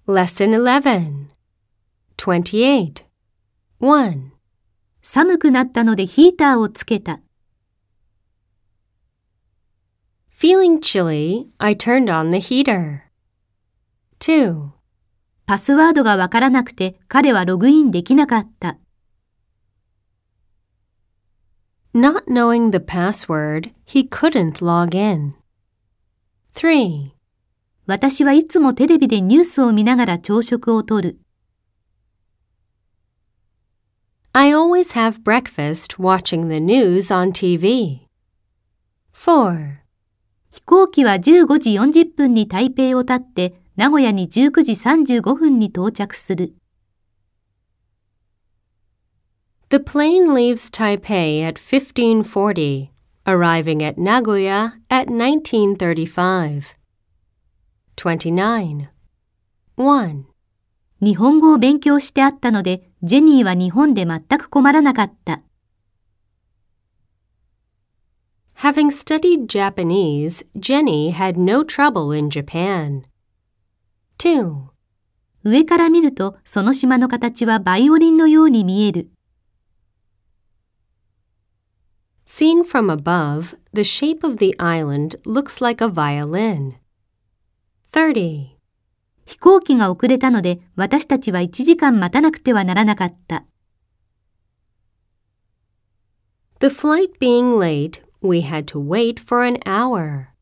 Lesson 11 28 1. 寒くなったのでヒーターをつけた。 Feeling chilly, I turned on the heater. 2. パスワードがわからなくて彼はログインできなかった。 Not knowing the password, he couldn't log in. 3. 私はいつもテレビでニュースを見ながら朝食をとる。 I always have breakfast watching the news on TV. 4. 飛行機は15時40分に台北を発って名古屋に19時35分に到着する。 The plane leaves Taipei at 15:40, arriving at Nagoya at 19:35. 29. 1. 日本語を勉強してあったので、ジェニーは日本で全く困らなかった。 Having studied Japanese, Jenny had no trouble in Japan. 2. 上から見ると、その島の形はバイオリンのように見える。 Seen from above, the shape of the island looks like a violin. 30. 飛行機が遅れたので、私たちは1時間待たなくてはならなかった。 The flight being late, we had to wait for an hour.